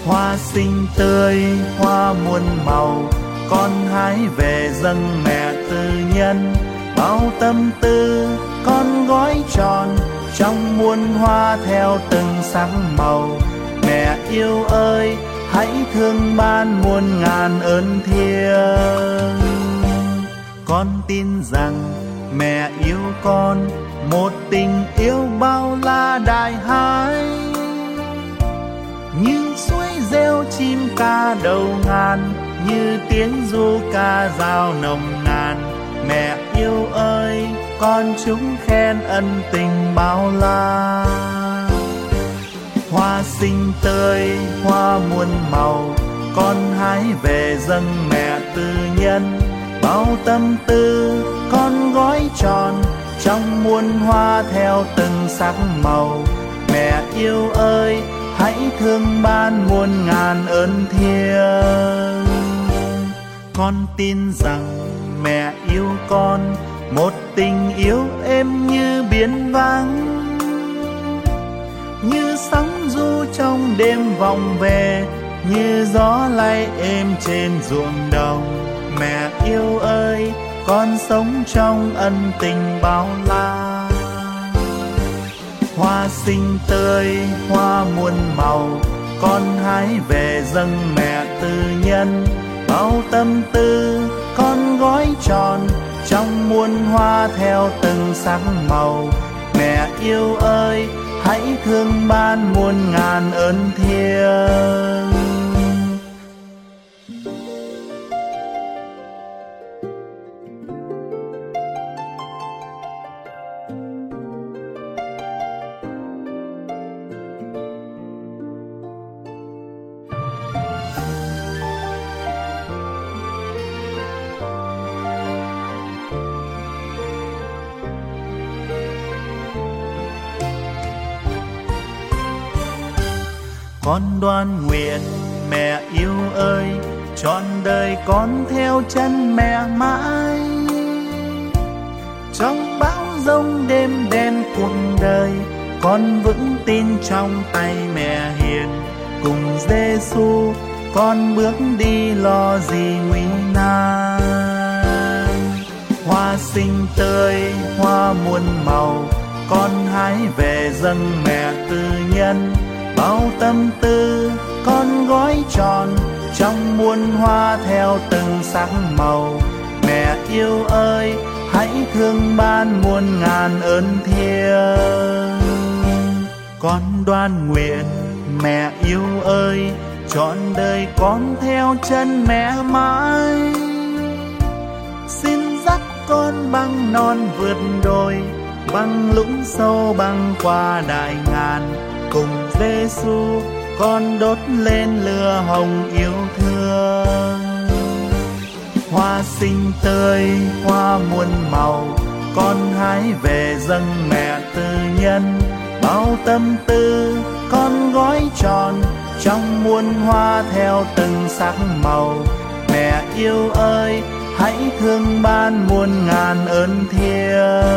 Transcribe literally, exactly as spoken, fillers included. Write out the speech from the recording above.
Hoa xinh tươi, hoa muôn màu, con hái về dâng mẹ tư nhân. Bao tâm tư con gói tròn, trong muôn hoa theo từng sắc màu. Mẹ yêu ơi, hãy thương ban muôn ngàn ơn thiêng. Con tin rằng mẹ yêu con, một tình yêu bao la đại hải. Như suối reo chim ca đầu ngàn, như tiếng ru ca dao nồng nàn. Mẹ yêu ơi, con chúng khen ân tình bao la. Hoa xinh tươi, hoa muôn màu, con hái về dâng mẹ tư nhân. Bao tâm tư con gói tròn, trong muôn hoa theo từng sắc màu. Mẹ yêu ơi, hãy thương ban muôn ngàn ơn thiêng. Con tin rằng mẹ yêu con, một tình yêu êm như biển vắng. Như sóng du trong đêm vòng về, như gió lay êm trên ruộng đồng. Mẹ yêu ơi, con sống trong ân tình bao la. Hoa xinh tươi, hoa muôn màu, con hái về dâng mẹ tư nhân. Bao tâm tư con gói tròn, trong muôn hoa theo từng sắc màu. Mẹ yêu ơi, hãy thương ban muôn ngàn ơn thiêng. Con đoan nguyện mẹ yêu ơi, trọn đời con theo chân mẹ mãi. Trong bão giông đêm đen cuộc đời, con vững tin trong tay mẹ hiền. Cùng Giêsu con bước đi lo gì nguy nan. Hoa xinh tươi, hoa muôn màu, con hái về dâng mẹ tư nhân. Bao tâm tư con gói tròn, trong muôn hoa theo từng sắc màu. Mẹ yêu ơi, hãy thương ban muôn ngàn ơn thiêng. Con đoan nguyện mẹ yêu ơi, trọn đời con theo chân mẹ mãi. Xin dắt con băng non vượt đồi, băng lũng sâu băng qua đại ngàn. Cùng Giêsu con đốt lên lửa hồng yêu thương. Hoa xinh tươi, hoa muôn màu, con hái về dâng mẹ tư nhân. Bao tâm tư con gói tròn, trong muôn hoa theo từng sắc màu. Mẹ yêu ơi, hãy thương ban muôn ngàn ơn thiêng.